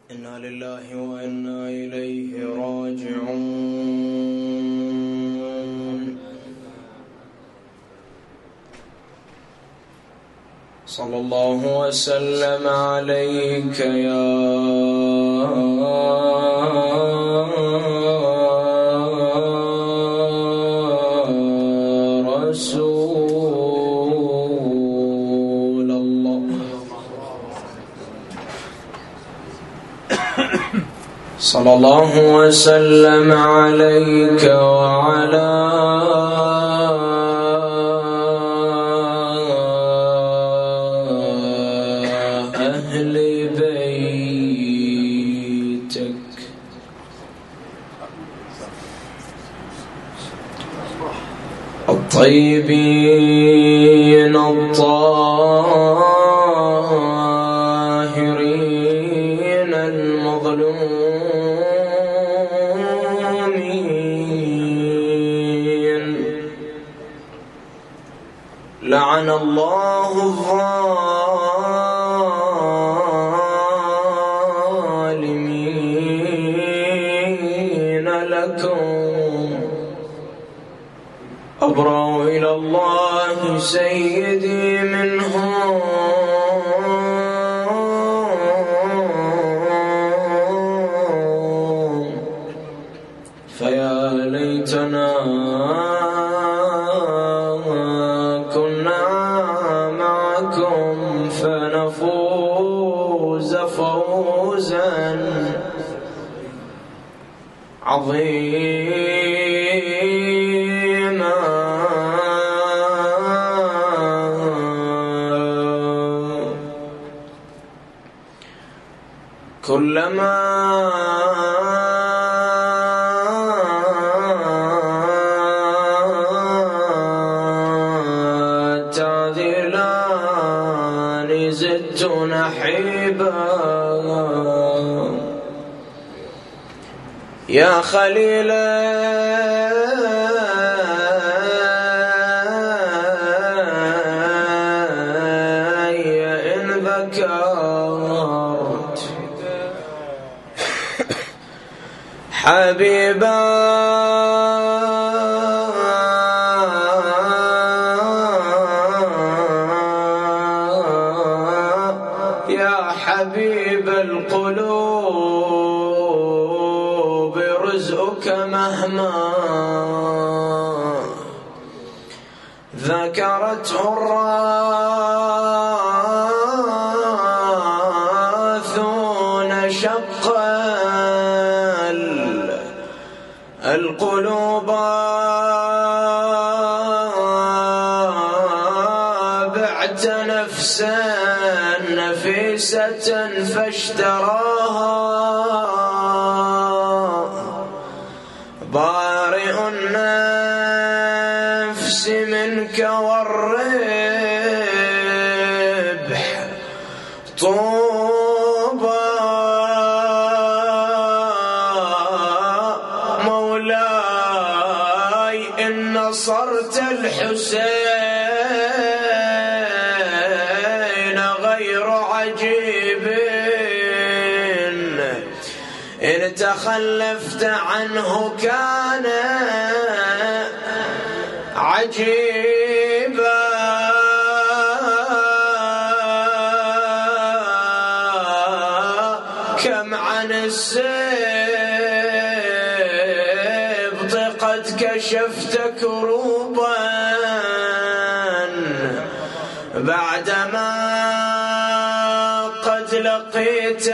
إنا لله وإنا إليه راجعون. صلى الله وسلم عليك يا رسول الله. صلى الله وسلم عليك وعلى أهل بيتك الطيبين الطاهرين المظلومين. لعن الله الظالمين لكم. أبرأ إلى الله سيدي منهم، فيا ليتنا كنا معكم فنفوز فوزا عظيما. كلما تعدلان زدت نحيبا. يا خليل إن ذكرت حبيبا يا حبيب القلوب رزقك مهما ذكرته الراثون شق القلوب. بعت نفسا نفيسة فاشتراها بارئ النفس منك والربح طوبى. مولاي إن نصرت الحسين غير عجيب، إن تخلفت عنه كان عجيبا. كم عن السبط قد كشفت كروبا بعدما قد لقيت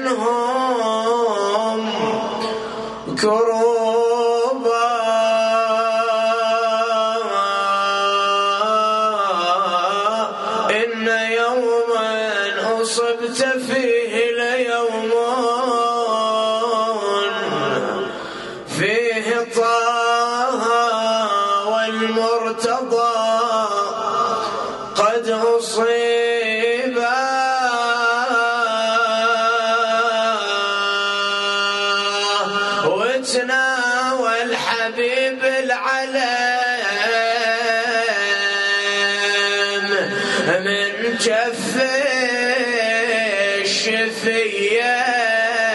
منهم كروبا. إن يوما أصبت فيه ليوم فيه طه والمرتضى قد أصيبا. وتناوى الحبيب العلم من كف الشفية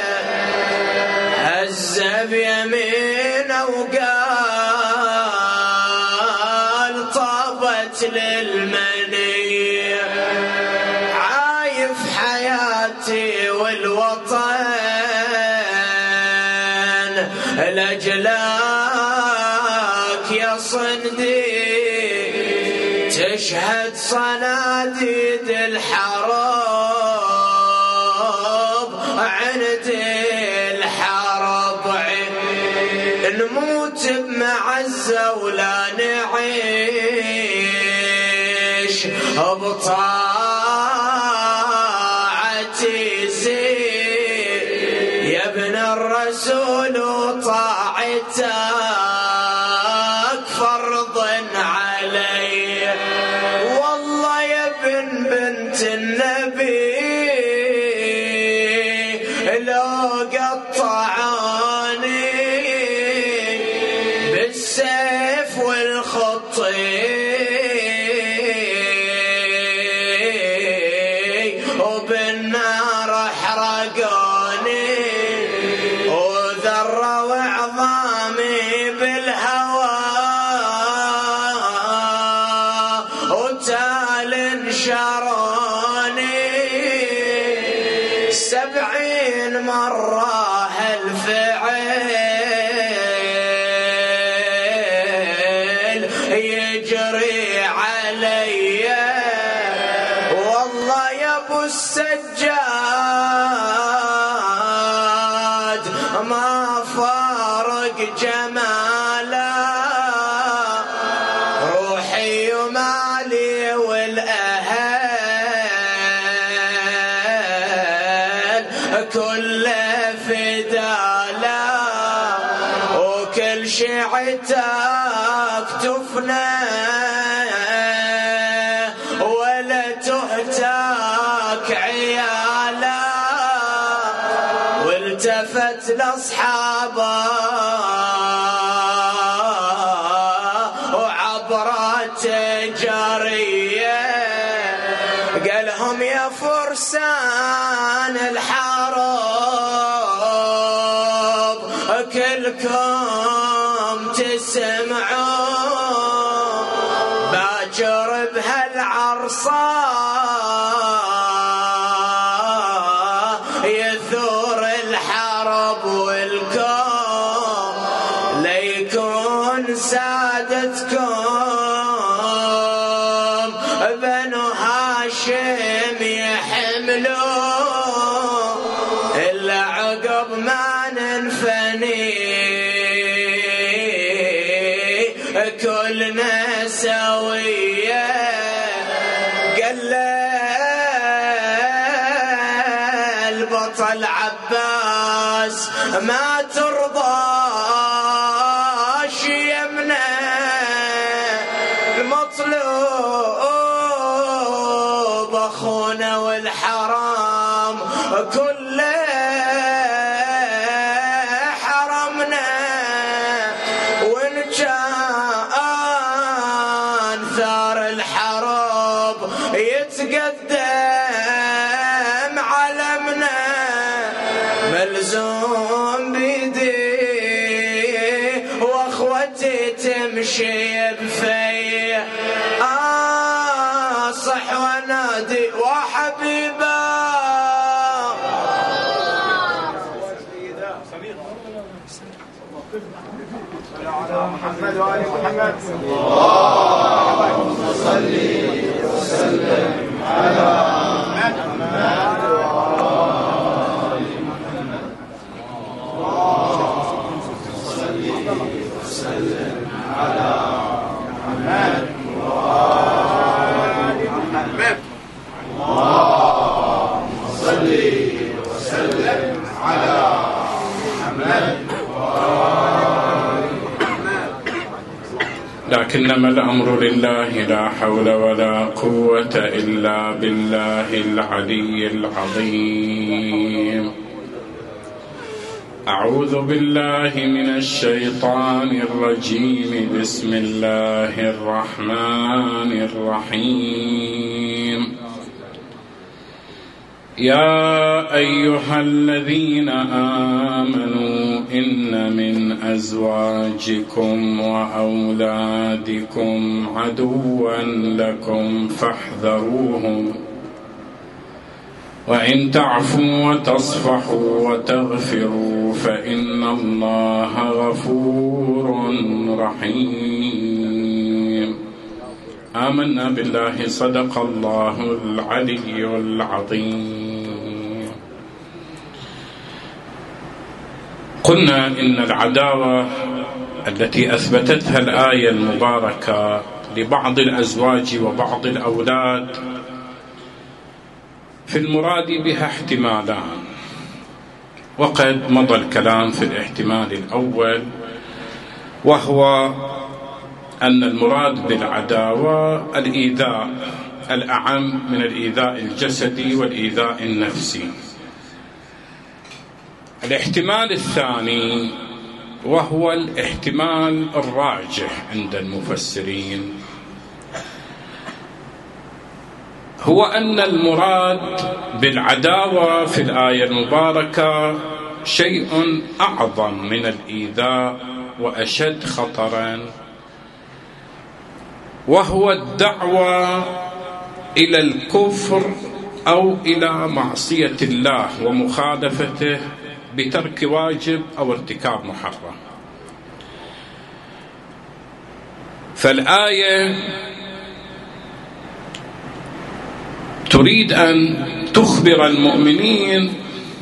بيمينه وقال طابت للمني، عايف حياتي والوطن لأجلك يا صندي، تشهد صناديد الحرب عند الحرب، نموت بمعزة ولا نعيش بطاعتي زين يا ابن الرسول، وطاعتك فرض علي، والله يا ابن بنت النبي لو قطعاني بالسيف والخطي وبالنار احرقوني، وذروا عظامي بالهواء وتال انشروني، 70 مرة هالفعل يجري علي، والله يا ابو السجاد ما فارق جماله، روحي ومالي والأهل كله فداله، وكل شيعتك تفنى ولا تهتك عياله، والتفت لاصحابه وعبرت جاريه، قالهم يا فرسان الحرب كلكم تسمعون، باكر بهالعرصة يثور الحرب والكون، ليكون سادتكم بنو هاشم يحملون، إلا عقب ما ننفني كلنا سوية، قال البطل عباس ما ترضاش يمنا المطلوب أخونا والحرام كله حرمنا، وإن كان ثار الحرب يتقدم علمنا، ملزوم بيدي واخوتي تمشي بفي، صح ونادي وحبيبا على محمد وآل محمد، اللهم صل وسلم على محمد وآل محمد، اللهم صل وسلم على محمد وآل محمد، اللهم صل وسلم على محمد لكنما الأمر لله لا حول ولا قوة إلا بالله العلي العظيم. أعوذ بالله من الشيطان الرجيم. بسم الله الرحمن الرحيم. يا أيها الذين آمنوا إن من أزواجكم وأولادكم عدوا لكم فاحذروهم وإن تعفوا وتصفحوا وتغفروا فإن الله غفور رحيم. آمنا بالله، صدق الله العلي العظيم. قلنا إن العداوة التي أثبتتها الآية المباركة لبعض الأزواج وبعض الأولاد في المراد بها احتمالان، وقد مضى الكلام في الاحتمال الأول، وهو أن المراد بالعداوة الإيذاء الأعم من الإيذاء الجسدي والإيذاء النفسي. الاحتمال الثاني وهو الاحتمال الراجح عند المفسرين، هو أن المراد بالعداوة في الآية المباركة شيء أعظم من الإيذاء وأشد خطرا، وهو الدعوة إلى الكفر أو إلى معصية الله ومخالفته بترك واجب أو ارتكاب محرم. فالآية تريد أن تخبر المؤمنين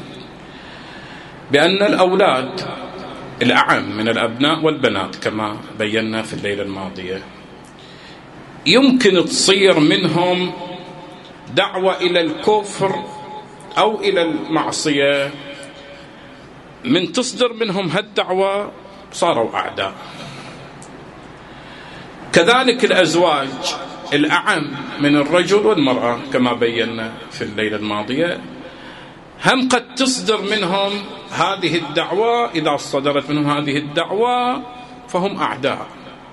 بأن الأولاد الأعم من الأبناء والبنات كما بينا في الليلة الماضية يمكن تصير منهم دعوة إلى الكفر أو إلى المعصية، من تصدر منهم هالدعوة صاروا أعداء. كذلك الأزواج الأعم من الرجل والمرأة كما بينا في الليلة الماضية هم قد تصدر منهم هذه الدعوة، إذا صدرت منهم هذه الدعوة فهم أعداء.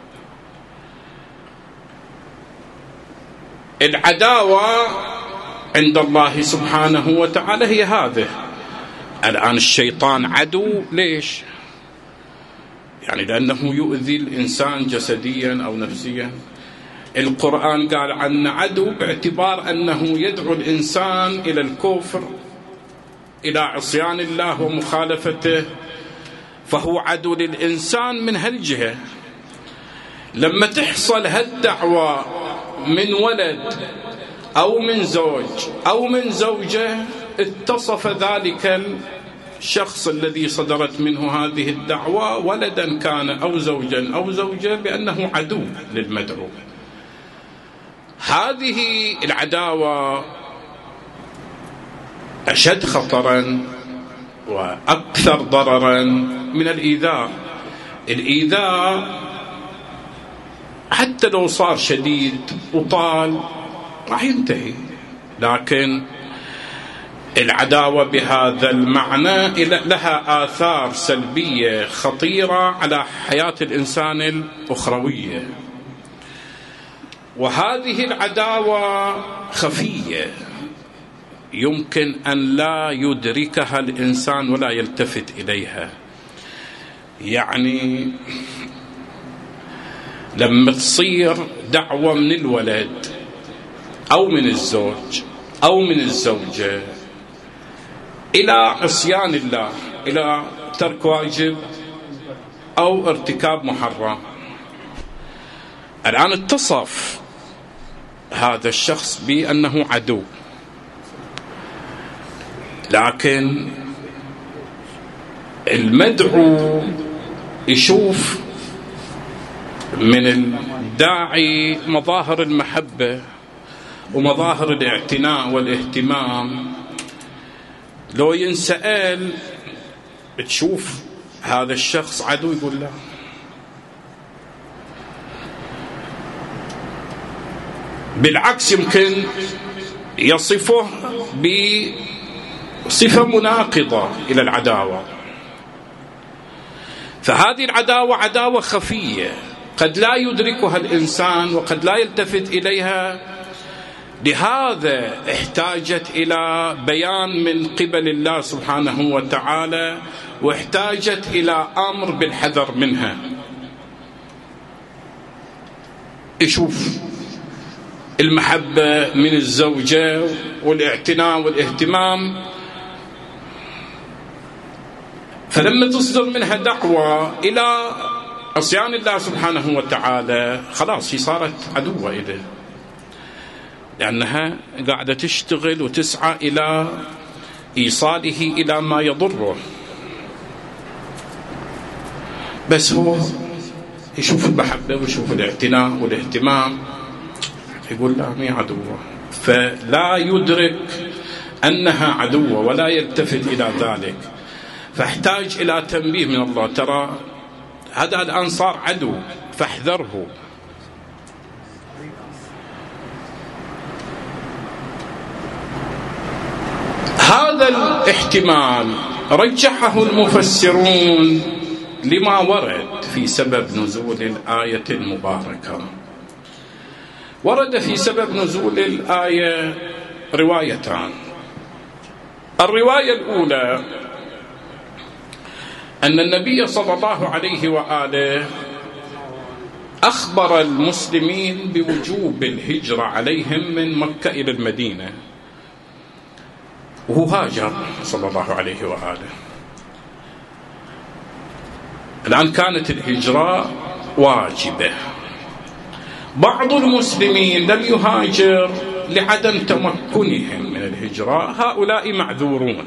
العداوة عند الله سبحانه وتعالى هي هذه. الآن الشيطان عدو، ليش؟ يعني لأنه يؤذي الإنسان جسديا أو نفسيا. القرآن قال عنه عدو باعتبار أنه يدعو الإنسان إلى الكفر، إلى عصيان الله ومخالفته، فهو عدو للإنسان من هالجهة. لما تحصل هالدعوة من ولد أو من زوج أو من زوجة، اتصف ذلك الشخص الذي صدرت منه هذه الدعوة، ولدا كان أو زوجا أو زوجة، بأنه عدو للمدعو. هذه العداوة أشد خطرا وأكثر ضررا من الإيذاء. الإيذاء حتى لو صار شديد وطال راح ينتهي، لكن العداوة بهذا المعنى لها آثار سلبية خطيرة على حياة الإنسان الأخروية. وهذه العداوة خفية، يمكن أن لا يدركها الإنسان ولا يلتفت إليها. يعني لما تصير دعوة من الولد أو من الزوج أو من الزوجة إلى عصيان الله، إلى ترك واجب أو ارتكاب محرم، الآن اتصف هذا الشخص بأنه عدو، لكن المدعو يشوف من الداعي مظاهر المحبة ومظاهر الاعتناء والاهتمام. لو ينسأل تشوف هذا الشخص عدو، يقول لا. بالعكس يمكن يصفه بصفة مناقضة إلى العداوة. فهذه العداوة عداوة خفية قد لا يدركها الإنسان وقد لا يلتفت إليها، لهذا احتاجت إلى بيان من قبل الله سبحانه وتعالى، واحتاجت إلى أمر بالحذر منها. يشوف المحبة من الزوجة والاعتناء والاهتمام، فلما تصدر منها دعوة إلى عصيان الله سبحانه وتعالى خلاص هي صارت عدوة إليه، لأنها قاعدة تشتغل وتسعى إلى إيصاله إلى ما يضره. بس هو يشوف المحبة ويشوف الاعتناء والاهتمام، يقول لا مي عدوة، فلا يدرك أنها عدوة ولا يلتفت إلى ذلك، فاحتاج إلى تنبيه من الله، ترى هذا الآن صار عدو فاحذره. هذا الاحتمال رجحه المفسرون لما ورد في سبب نزول الآية المباركة. ورد في سبب نزول الآية روايتان. الرواية الأولى أن النبي صلى الله عليه وآله أخبر المسلمين بوجوب الهجرة عليهم من مكة إلى المدينة، وهو هاجر صلى الله عليه وآله. الآن كانت الهجرة واجبة. بعض المسلمين لم يهاجر لعدم تمكنهم من الهجرة، هؤلاء معذورون،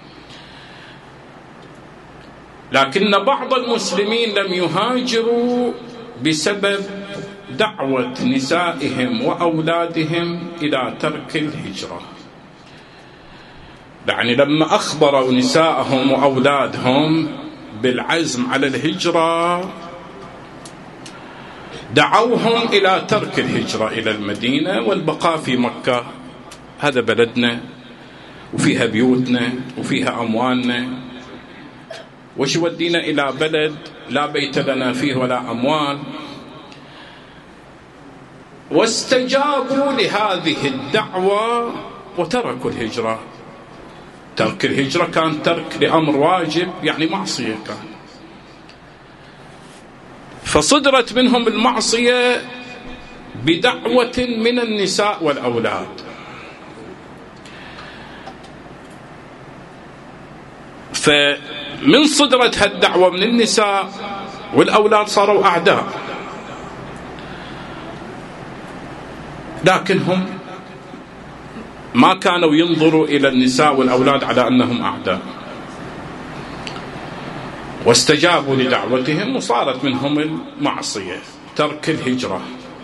لكن بعض المسلمين لم يهاجروا بسبب دعوة نسائهم وأولادهم إلى ترك الهجرة. يعني لما أخبروا نسائهم وأولادهم بالعزم على الهجرة دعوهم إلى ترك الهجرة إلى المدينة والبقاء في مكة، هذا بلدنا وفيها بيوتنا وفيها أموالنا، وش ودينا إلى بلد لا بيت لنا فيه ولا أموال. واستجابوا لهذه الدعوة وتركوا الهجرة. ترك الهجرة كان ترك لأمر واجب، يعني معصية كان، فصدرت منهم المعصية بدعوة من النساء والأولاد. فمن صدرت هالدعوة من النساء والأولاد صاروا أعداء، لكنهم ما كانوا ينظروا إلى النساء والأولاد على أنهم أعداء، واستجابوا لدعوتهم وصارت منهم المعصية ترك الهجرة.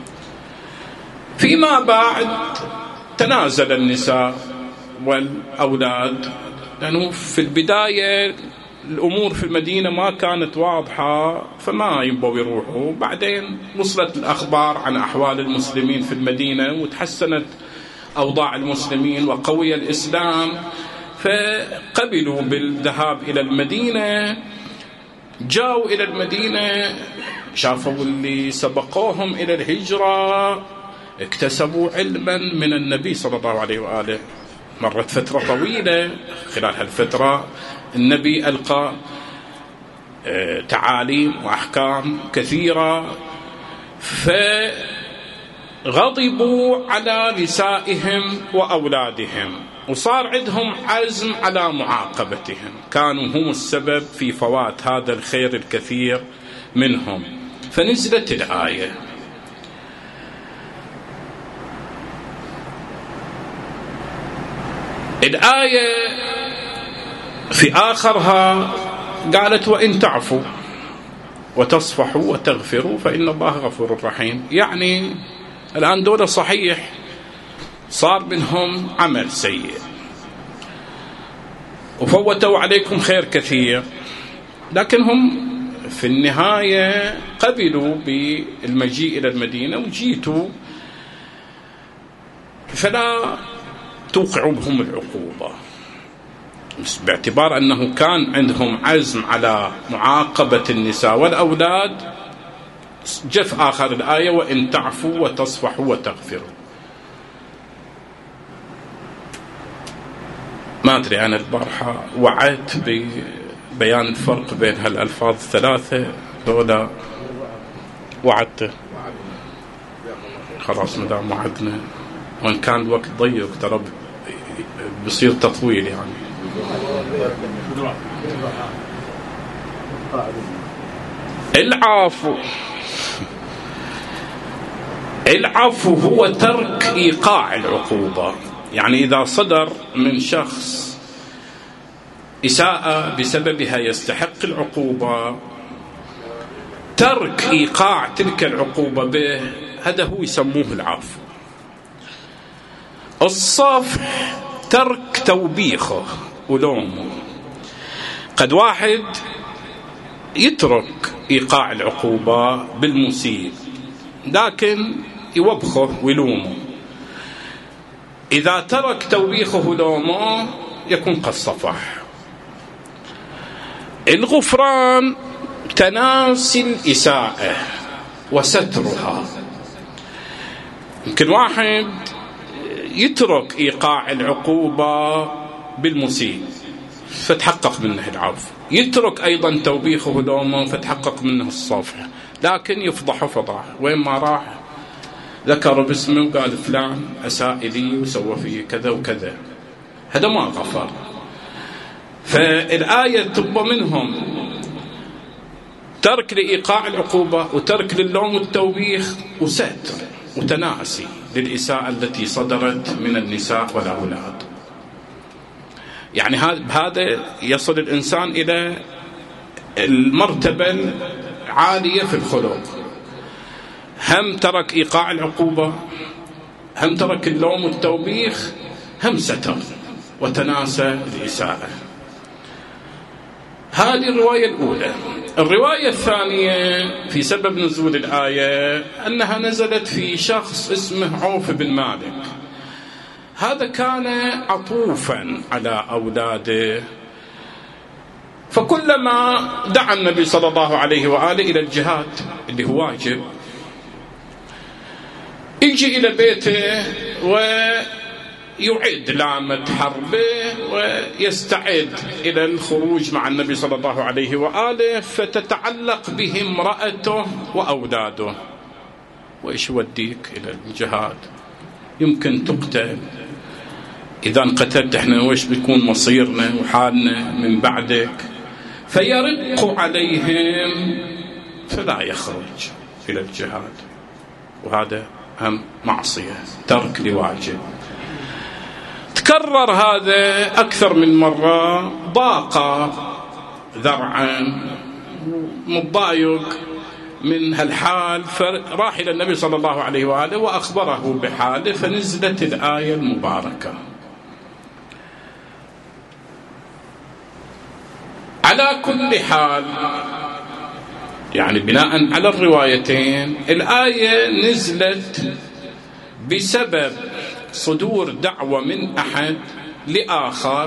فيما بعد تنازل النساء والأولاد، لأنه في البداية الأمور في المدينة ما كانت واضحة فما يبوا يروحوا. بعدين وصلت الأخبار عن أحوال المسلمين في المدينة وتحسنت أوضاع المسلمين وقوي الإسلام، فقبلوا بالذهاب إلى المدينة. جاءوا إلى المدينة، شافوا اللي سبقوهم إلى الهجرة، اكتسبوا علما من النبي صلى الله عليه وآله. مرت فترة طويلة، خلال هالفترة النبي ألقى تعاليم وأحكام كثيرة، فغضبوا على نسائهم وأولادهم وصار عندهم عزم على معاقبتهم، كانوا هم السبب في فوات هذا الخير الكثير منهم. فنزلت الآية. الآية في آخرها قالت وإن تعفوا وتصفحوا وتغفروا فإن الله غفور رحيم. يعني الآن دولة صحيح صار منهم عمل سيء وفوتوا عليكم خير كثير، لكنهم في النهاية قبلوا بالمجيء إلى المدينة وجيتوا، فلا توقعوا بهم العقوبة، باعتبار أنه كان عندهم عزم على معاقبة النساء والأولاد. جف آخر الآية وإن تعفوا وتصفحوا وتغفروا. ما أدري أنا البارحة وعدت ببيان الفرق بين هالألفاظ الثلاثة لولا وعدت خلاص مدام وعدنا، وإن كان الوقت ضيق ترى بصير تطويل يعني. العفو هو ترك إيقاع العقوبة. يعني إذا صدر من شخص إساءة بسببها يستحق العقوبة، ترك إيقاع تلك العقوبة به هذا هو يسموه العفو. الصفح ترك توبيخه ولومه. قد واحد يترك إيقاع العقوبة بالمسيء لكن يوبخه ويلومه، إذا ترك توبيخه ولومه يكون قد صفح. الغفران تناسي الإساءة وسترها. يمكن واحد يترك إيقاع العقوبة بالمسيء فتحقق منه العفو، يترك أيضا توبيخه ولومه فتحقق منه الصفح، لكن يفضح فضح. وين ما راح ذكر باسمه وقال فلان أساء لي وسوى فيه كذا وكذا، هذا ما غفر. فالآية تبقى منهم ترك لإيقاع العقوبة وترك للوم والتوبيخ وستر وتناسي للإساءة التي صدرت من النساء والأولاد. يعني هذا يصل الإنسان إلى المرتبة العالية في الخلق. هم ترك إيقاع العقوبة، هم ترك اللوم والتوبيخ، هم ستر وتناسى الإساءة. هذه الرواية الأولى. الرواية الثانية في سبب نزول الآية أنها نزلت في شخص اسمه عوف بن مالك. هذا كان عطوفا على أولاده، فكلما دعا النبي صلى الله عليه وآله إلى الجهاد اللي هو واجب، يجي إلى بيته ويعد لامة حربه ويستعد إلى الخروج مع النبي صلى الله عليه وآله، فتتعلق به امرأته وأولاده. وإيش وديك إلى الجهاد؟ يمكن تقتل، إذا انقتلت احنا وإيش بيكون مصيرنا وحالنا من بعدك؟ فيرق عليهم فلا يخرج إلى الجهاد، وهذا هم معصية، ترك لواجب. تكرر هذا أكثر من مرة، ضاق ذرعا متضايق من هالحال، فراح إلى النبي صلى الله عليه وآله وأخبره بحاله، فنزلت الآية المباركة. على كل حال يعني بناء على الروايتين، الآية نزلت بسبب صدور دعوة من أحد لآخر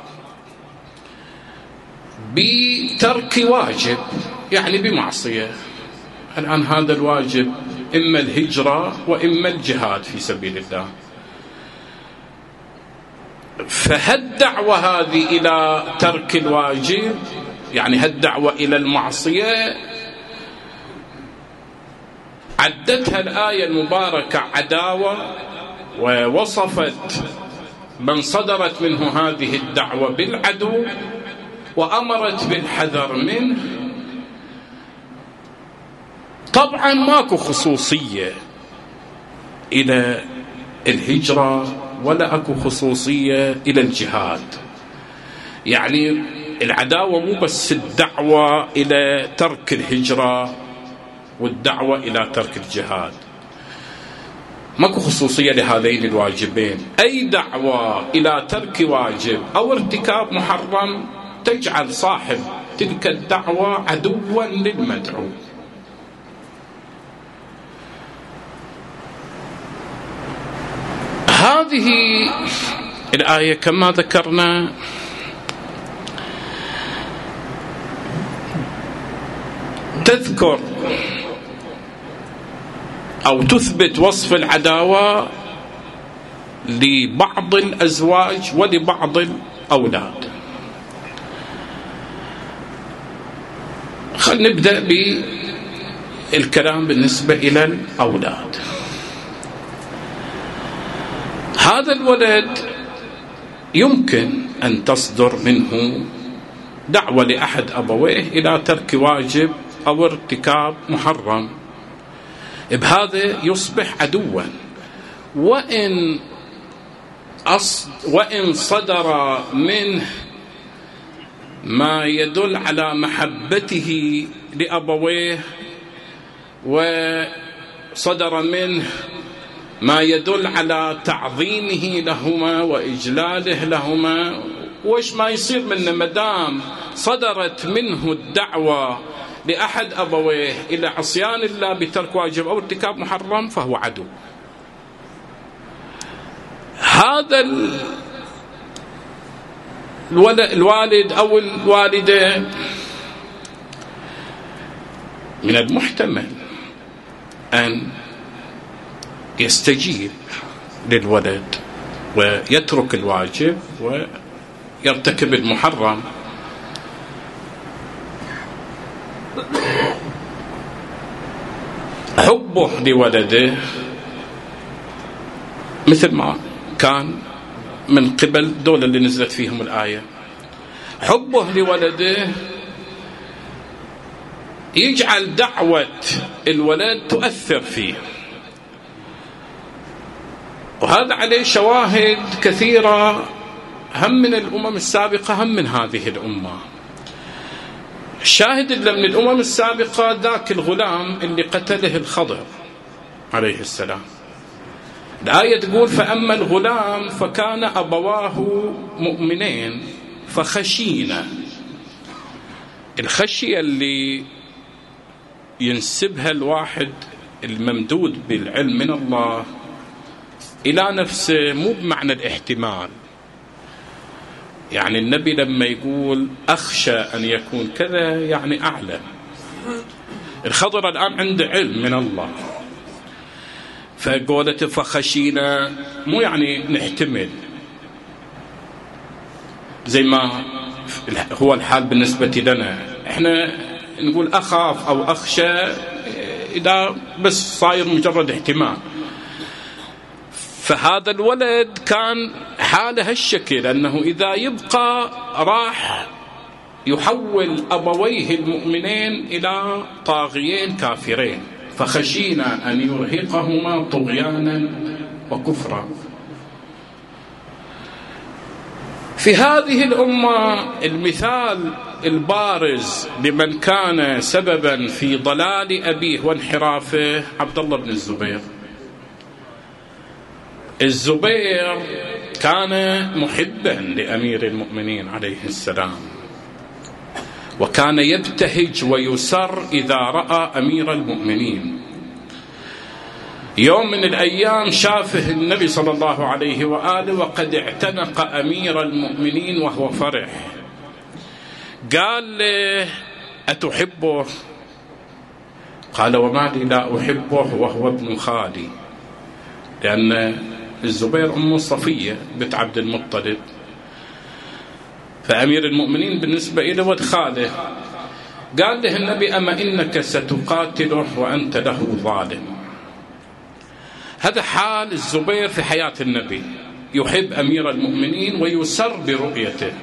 بترك واجب، يعني بمعصية. الآن هذا الواجب إما الهجرة وإما الجهاد في سبيل الله. فهالدعوة هذه إلى ترك الواجب، يعني هالدعوة إلى المعصية، عدتها الآية المباركة عداوة، ووصفت من صدرت منه هذه الدعوة بالعدو، وأمرت بالحذر منه. طبعا ماكو خصوصية إلى الهجرة ولا أكو خصوصية إلى الجهاد. يعني العداوة مو بس الدعوة إلى ترك الهجرة والدعوة إلى ترك الجهاد، ماكو خصوصية لهذين الواجبين. أي دعوة إلى ترك واجب أو ارتكاب محرم تجعل صاحب تلك الدعوة عدوا للمدعو. هذه الآية كما ذكرنا تذكر أو تثبت وصف العداوة لبعض الأزواج ولبعض أولاد. خلينا نبدأ بالكلام بالنسبة إلى الأولاد. هذا الولد يمكن أن تصدر منه دعوة لأحد أبويه إلى ترك واجب أو ارتكاب محرم، بهذا يصبح عدوا. وإن صدر منه ما يدل على محبته لأبويه، وصدر منه ما يدل على تعظيمه لهما وإجلاله لهما، وش ما يصير منه مدام صدرت منه الدعوة لأحد أبويه إلى عصيان الله بترك واجب أو ارتكاب محرم فهو عدو. هذا الوالد أو الوالدة من المحتمل أن يستجيب للولد ويترك الواجب ويرتكب المحرم. حبه لولده مثل ما كان من قبل دول اللي نزلت فيهم الآية، حبه لولده يجعل دعوة الولد تؤثر فيه، وهذا عليه شواهد كثيرة، هم من الأمم السابقة هم من هذه الأمة. الشاهد اللي من الأمم السابقة ذاك الغلام اللي قتله الخضر عليه السلام. الآية تقول: فأما الغلام فكان أبواه مؤمنين فخشينا. الخشية اللي ينسبها الواحد الممدود بالعلم من الله إلى نفسه مو بمعنى الاحتمال. يعني النبي لما يقول أخشى أن يكون كذا يعني أعلم. الخضر الآن عنده علم من الله، فقولته فخشينا مو يعني نحتمل زي ما هو الحال بالنسبة لنا. احنا نقول أخاف أو أخشى إذا بس صاير مجرد احتمال. فهذا الولد كان حاله هالشكل، أنه إذا يبقى راح يحول أبويه المؤمنين إلى طاغيين كافرين، فخشينا أن يرهقهما طغيانا وكفرا. في هذه الأمة المثال البارز لمن كان سببا في ضلال أبيه وانحرافه عبد الله بن الزبير. الزبير كان محبا لأمير المؤمنين عليه السلام، وكان يبتهج ويسر إذا رأى أمير المؤمنين. يوم من الأيام شافه النبي صلى الله عليه وآله وقد اعتنق أمير المؤمنين وهو فرح. قال له: أتحبه؟ قال: وما لي لا أحبه وهو ابن خالي، لأن الزبير أم صفية بنت عبد المطلب، فأمير المؤمنين بالنسبة إلى ولد خاله. قال له النبي: أما إنك ستقاتله وأنت له ظالم. هذا حال الزبير في حياة النبي، يحب أمير المؤمنين ويسر برؤيته.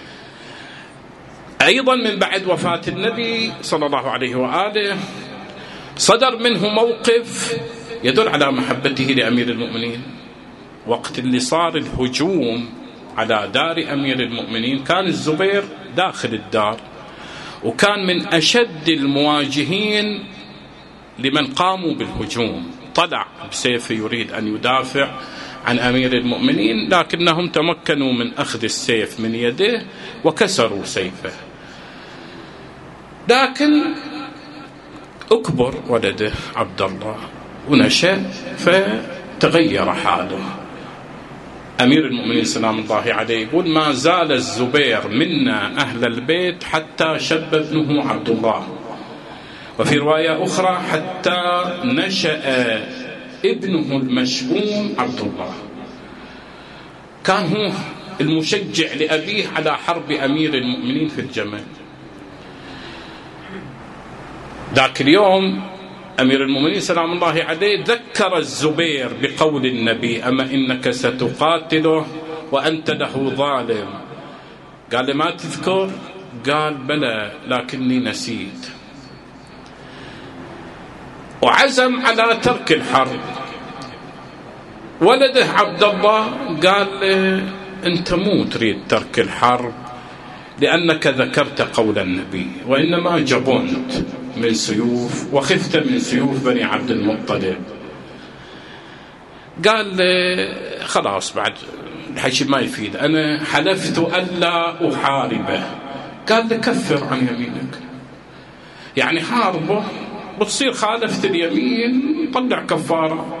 أيضا من بعد وفاة النبي صلى الله عليه وآله صدر منه موقف يدل على محبته لأمير المؤمنين. وقت اللي صار الهجوم على دار أمير المؤمنين كان الزبير داخل الدار، وكان من أشد المواجهين لمن قاموا بالهجوم. طلع بسيفه يريد أن يدافع عن أمير المؤمنين، لكنهم تمكنوا من أخذ السيف من يده وكسروا سيفه. لكن أكبر ولده عبد الله ونشأ فتغير حاله. أمير المؤمنين سلام الله عليه يقول: ما زال الزبير منا أهل البيت حتى شب ابنه عبد الله. وفي رواية أخرى: حتى نشأ ابنه المشؤوم عبد الله. كان هو المشجع لأبيه على حرب أمير المؤمنين في الجمل. ذاك اليوم أمير المؤمنين سلام الله عليه ذكر الزبير بقول النبي: أما إنك ستقاتله وأنت له ظالم. قال له: ما تذكر؟ قال: بلى لكني نسيت. وعزم على ترك الحرب. ولده عبد الله قال له: أنت مو تريد ترك الحرب لأنك ذكرت قول النبي، وإنما جبنت من سيوف وخفت من سيوف بني عبد المطلب. قال له: خلاص بعد الحكي ما يفيد، أنا حلفت ألا أحاربه. قال له: كفر عن يمينك، يعني حاربه بتصير خالفت اليمين طلع كفارة.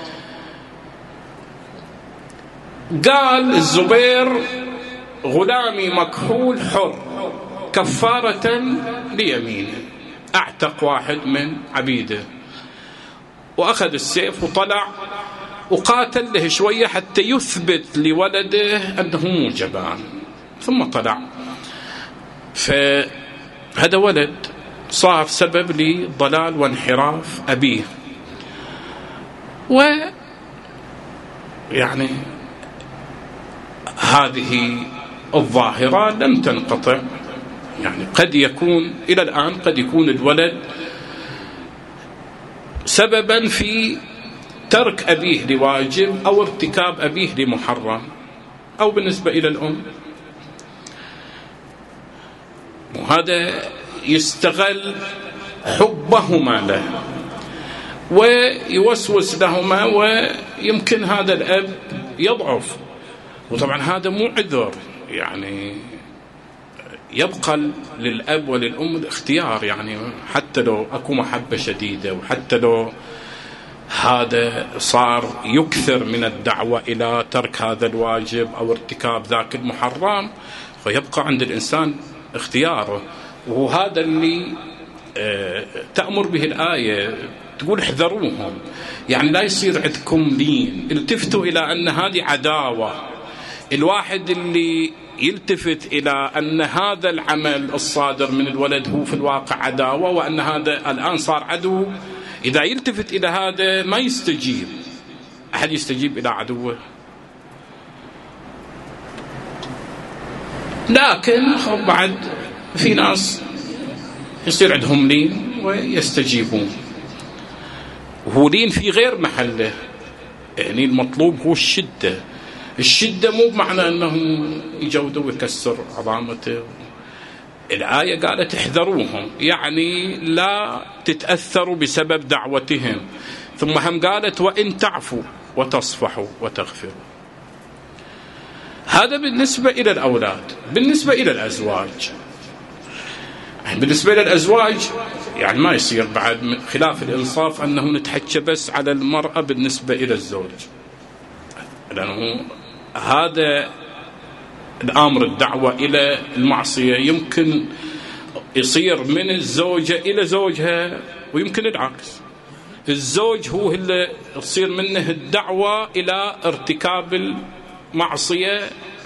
قال الزبير: غلامي مكحول حر كفارة ليمينه. اعتق واحد من عبيده وأخذ السيف وطلع وقاتل له شوية حتى يثبت لولده أنه مو جبان، ثم طلع. فهذا ولد صار سبب لضلال وانحراف أبيه. ويعني هذه الظاهرة لم تنقطع، يعني قد يكون إلى الآن قد يكون الولد سببا في ترك أبيه لواجب أو ارتكاب أبيه لمحرم. أو بالنسبة إلى الأم، وهذا يستغل حبهما له ويوسوس لهما، ويمكن هذا الأب يضعف. وطبعا هذا مو عذر، يعني يبقى للأب وللأم الاختيار، يعني حتى لو أكو محبة شديدة وحتى لو هذا صار يكثر من الدعوة إلى ترك هذا الواجب أو ارتكاب ذاك المحرم، فيبقى عند الإنسان اختياره. وهذا اللي تأمر به الآية، تقول احذروهم، يعني لا يصير عندكم لين. التفتوا إلى أن هذه عداوة. الواحد اللي يلتفت إلى أن هذا العمل الصادر من الولد هو في الواقع عداوة، وأن هذا الآن صار عدو، إذا يلتفت إلى هذا ما يستجيب. أحد يستجيب إلى عدوه؟ لكن بعد في ناس يصير عندهم لين ويستجيبون، وهو لين في غير محله. يعني المطلوب هو الشدة. الشدة مو بمعنى أنه يجودوا ويكسر عظامته. الآية قالت احذروهم، يعني لا تتأثروا بسبب دعوتهم. ثم هم قالت وإن تعفوا وتصفحوا وتغفروا. هذا بالنسبة إلى الأولاد. بالنسبة إلى الأزواج، بالنسبة إلى الأزواج يعني ما يصير بعد خلاف الإنصاف أنه نتحكى بس على المرأة بالنسبة إلى الزوج، لأنه هذا الأمر الدعوة إلى المعصية يمكن يصير من الزوجة إلى زوجها، ويمكن العكس. الزوج هو اللي تصير منه الدعوة إلى ارتكاب المعصية.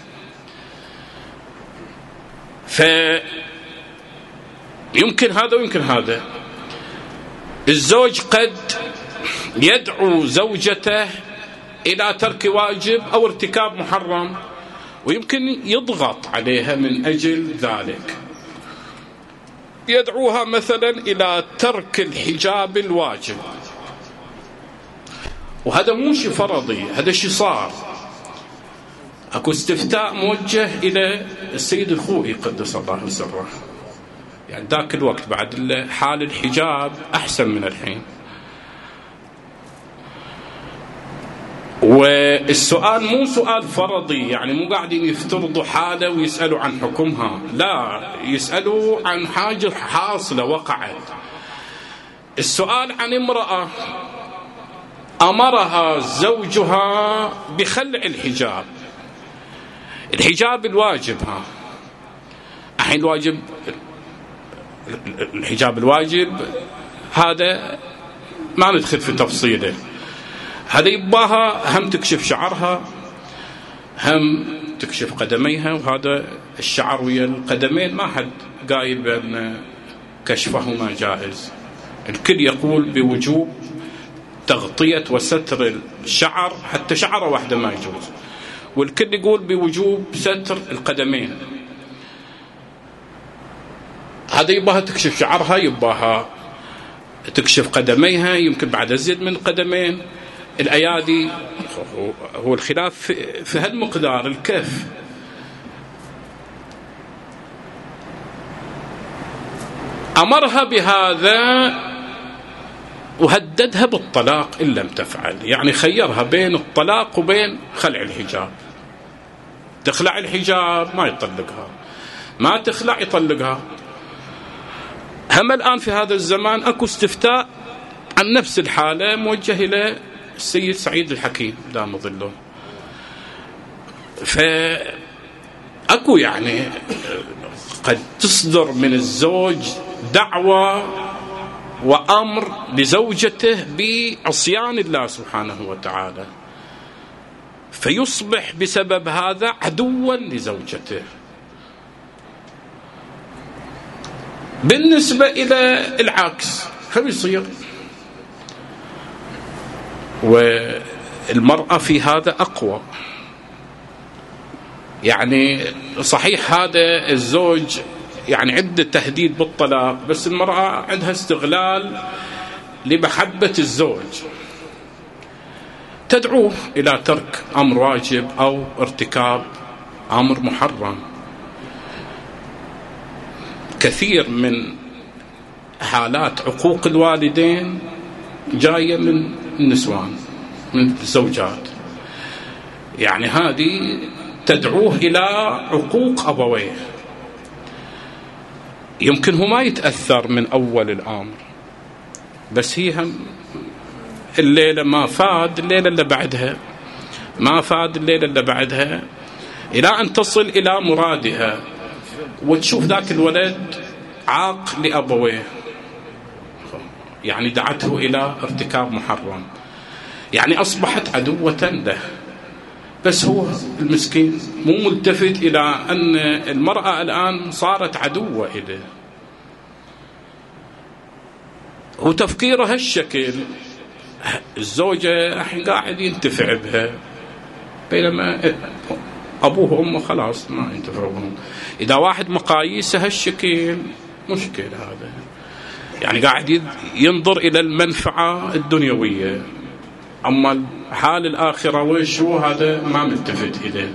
فيمكن هذا ويمكن هذا. الزوج قد يدعو زوجته إلى ترك واجب أو ارتكاب محرم، ويمكن يضغط عليها من أجل ذلك. يدعوها مثلا إلى ترك الحجاب الواجب، وهذا مو شيء فرضي، هذا شيء صار. أكو استفتاء موجه إلى السيد الخوئي قدس الله سره، يعني ذاك الوقت بعد حال الحجاب أحسن من الحين. والسؤال مو سؤال فرضي، يعني مو قاعدين يفترضوا حالة ويسألوا عن حكمها، لا، يسألوا عن حاجة حاصلة وقعت. السؤال عن امرأة أمرها زوجها بخلع الحجاب الواجب. الحين الواجب، الحجاب الواجب هذا ما ندخل في تفصيله. هذا يباها هم تكشف شعرها، هم تكشف قدميها، وهذا الشعر ويا القدمين ما حد قايل بأن كشفهما جائز. الكل يقول بوجوب تغطية وستر الشعر، حتى شعرة واحدة ما يجوز، والكل يقول بوجوب ستر القدمين. هذا يباها تكشف شعرها، يباها تكشف قدميها، يمكن بعد أزيد من القدمين. الأيادي هو الخلاف في هالمقدار الكف. أمرها بهذا وهددها بالطلاق إن لم تفعل، يعني خيرها بين الطلاق وبين خلع الحجاب. تخلع الحجاب ما يطلقها، ما تخلع يطلقها. هم الآن في هذا الزمان أكو استفتاء عن نفس الحالة موجه إلى السيد سعيد الحكيم دام ظله. فأكو يعني قد تصدر من الزوج دعوة وأمر لزوجته بعصيان الله سبحانه وتعالى، فيصبح بسبب هذا عدوا لزوجته. بالنسبة إلى العكس فبيصير، والمرأة في هذا أقوى. يعني صحيح هذا الزوج يعني عنده تهديد بالطلاق، بس المرأة عندها استغلال لمحبة الزوج، تدعوه إلى ترك أمر واجب أو ارتكاب أمر محرم. كثير من حالات عقوق الوالدين جاية من النسوان، من الزوجات، يعني هذه تدعوه إلى عقوق أبويه. يمكن هو ما يتأثر من أول الأمر، بس هي هم الليلة ما فاد، الليلة اللي بعدها ما فاد، الليلة اللي بعدها، إلى أن تصل إلى مرادها وتشوف ذاك الولد عاق لأبويه، يعني دعته إلى ارتكاب محرم، يعني أصبحت عدوة له. بس هو المسكين مو ملتفت إلى أن المرأة الآن صارت عدوة إليه، هو تفكيره هالشكل. الزوجة الحين قاعد ينتفع بها، بينما أبوه وأمه خلاص ما ينتفعوا بهم. إذا واحد مقاييسه هالشكل مشكلة هذا، يعني قاعد ينظر إلى المنفعة الدنيوية، أما حال الآخرة وش هو هذا ما ملتفت إليه.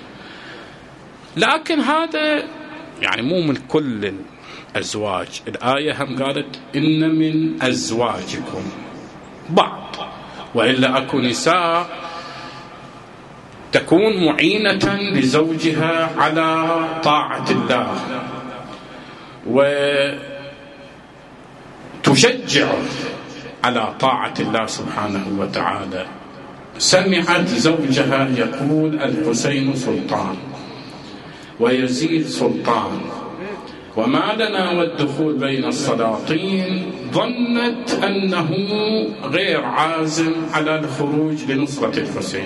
لكن هذا يعني مو من كل الأزواج. الآية هم قالت إن من أزواجكم بعض، وإلا أكو نساء تكون معينة لزوجها على طاعة الله وتشجع على طاعة الله سبحانه وتعالى. سمعت زوجها يقول الحسين سلطان ويزيد سلطان، وما لنا والدخول بين السلاطين. ظنت أنه غير عازم على الخروج لنصرة الحسين،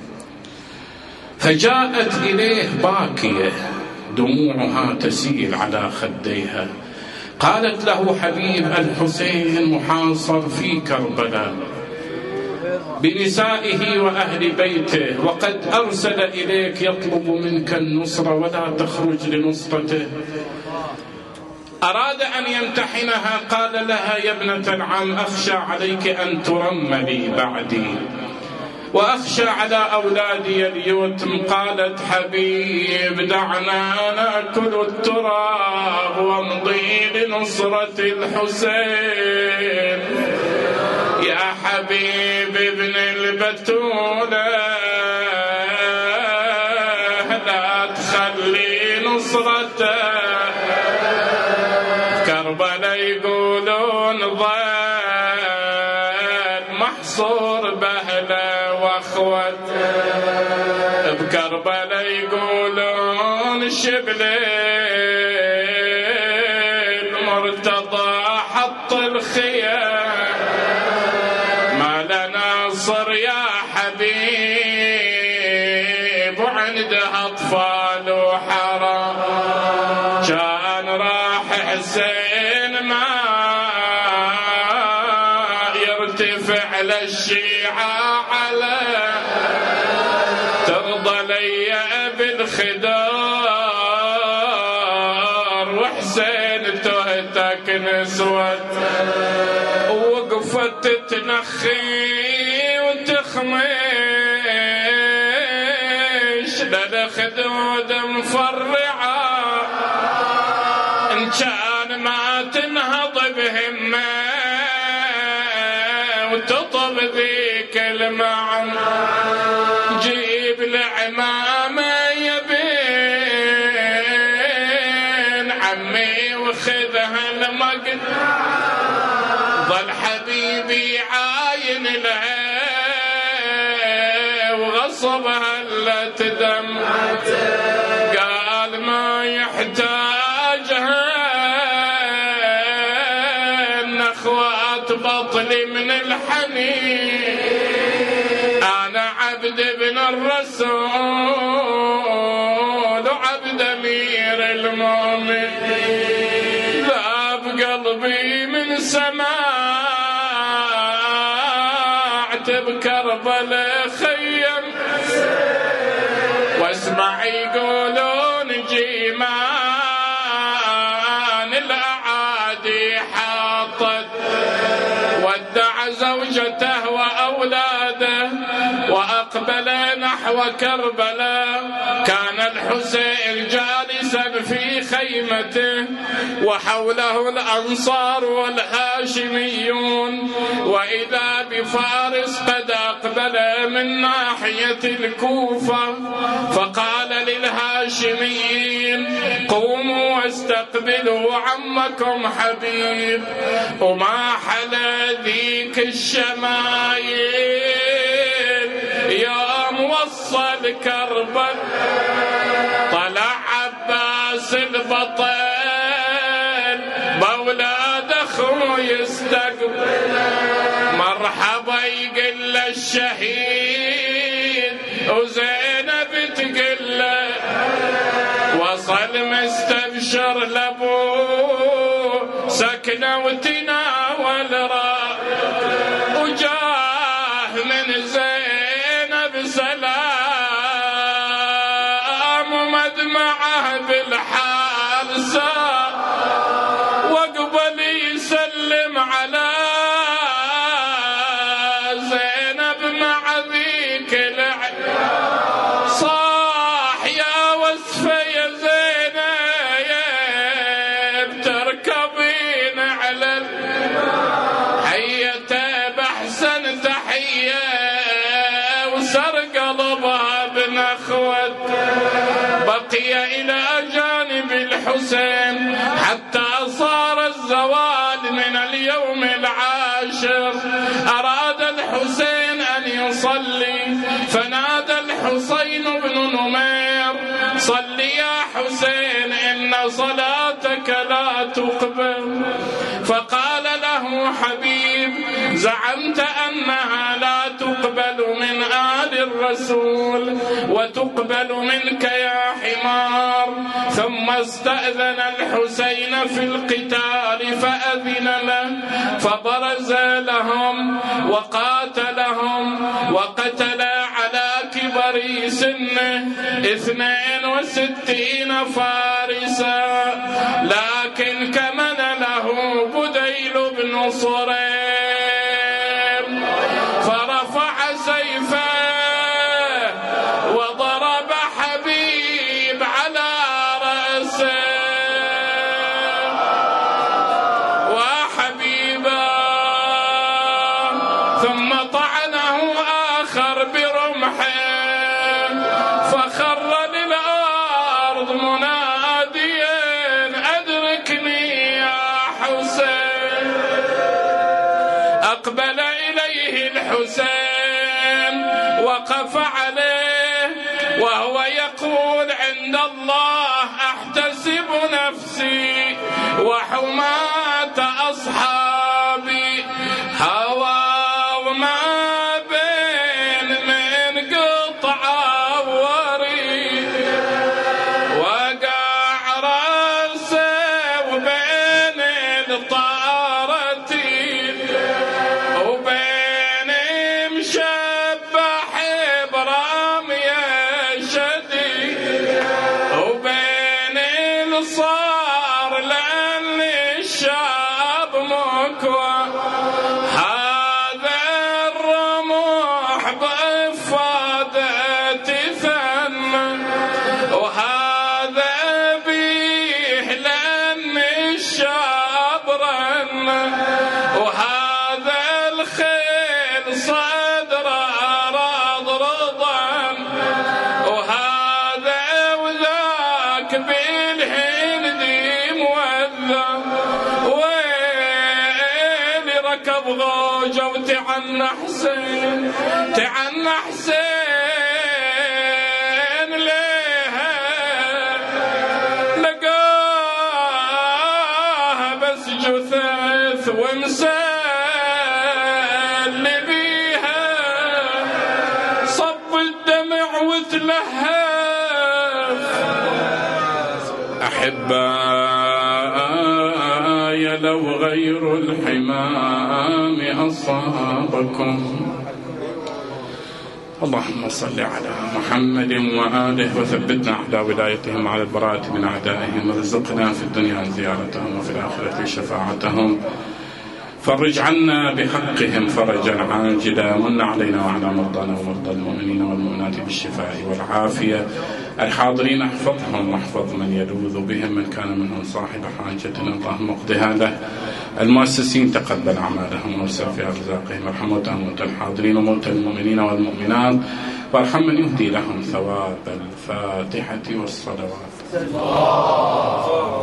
فجاءت إليه باكية دموعها تسيل على خديها. قالت له حبيب الحسين محاصر في كربلاء بنسائه وأهل بيته، وقد أرسل إليك يطلب منك النصرة ولا تخرج لنصرته. أراد أن يمتحنها، قال لها يا ابنة العم أخشى عليك أن ترملي بعدي وأخشى على أولادي اليتم. قالت حبيب دعنا نأكل التراب وامضي لنصرة الحسين. يا حبيب ابن البتولة لا تخلي نصرته. كربلاء يقولون ضل محصور بأهله واخوته، بكربلاء يقولون الشبلين مرتضى حط الخيام. ما لنا صر يا حبيب وعندها طفل الحسين ما يرتفع للشيعة على ترضى لي بالخدار وحسين تهتك نسوة وقفت تتنخي وتخمش للخدود مفرعة إن كان ما تنهض بهمة وتطب ذيك المعنى جيب العمامة يبين عمي وخذها المقد ظل حبيبي عاين لها وغصبها اللي تدمعت قال ما يحتاجها اخوات بطلي من الحنين انا عبد ابن الرسول وعبد امير المؤمنين ذاب قلبي من سمعت بكربلاء خيم واسمع يقولون جيمان الاعادي حاطت ودع زوجته واولاده واقبل نحو كربلاء كان الحسين جالسا في خيمته وحوله الانصار والهاشميون واذا بفارس قد اقبل من ناحيه الكوفه فقال للهاشميين قوموا واستقبلوا عمكم حبيب وما حلا ذيك الشمايل يوم وصل كربلاء طلع عباس البطل بولاد اخوه يستقبل مرحبا يقل الشهيد وزينب تقل وصل مستبشر لابوه سكنه وتناول راء وجاه من زينب سلام ومدمعه بالحال سار وقبل يسلم على زينب مع ذيك العين صاح يا وسفة يا زينب تركبين على حيته بأحسن تحية وسر قلبها بنخوة بقي إلى جانب الحسين حتى صار الزوال من اليوم العاشر أراد الحسين أن يصلي فنادى الحسين بن نمير صل يا حسين إن صلاتك لا تقبل فقال له حبيب زعمت أنها لا تقبل من آل الرسول وتقبل منك يا حمار ثم استأذن الحسين في القتال فأذن له فبرز لهم وقاتلهم وقتل على كبر سنه 62 فارسا لكن كمن له بديل بن صريم فرفع سيفه وضرب حبيب على رأسه وحبيبا ثم طعنه آخر برمحه فخر للأرض مناديا أدركني يا حسين أقبل إليه الحسين وقف عليه وهو يقول عند الله أحتسب نفسي وحماة أصحابي هوى وما بين من قطعة وريد وقع رأسه وبين الشاب مكوى هذا الرمح بفادة ثنى وهذا بيه لأن الشاب رنى وهذا الخيل صدره رضرضا وهذا وذاك بالهندي موذى ويلي ركب غوجه وتعنى حسين تعنى حسين ليها لقاها بس جثث ومسل بيها صب الدمع وتلهف أحباي لو غير الحمام أصابكم اللهم صل على محمد وآله وثبتنا على ولايتهم على البراءة من أعدائهم وارزقنا في الدنيا زيارتهم وفي الآخرة شفاعتهم فرج عنا بحقهم فرجا عاجلا من علينا وعلى مرضانا ومرضى المؤمنين والمؤمنات بالشفاء والعافية الحاضرين احفظهم واحفظ من يلوذ بهم من كان منهم صاحب حاجة اللهم اقضها له المؤسسين تقبل أعمالهم ووسع في أرزاقهم ارحم موتى الحاضرين وموتى المؤمنين والمؤمنات وارحم من يهدي لهم ثواب الفاتحة والصلوات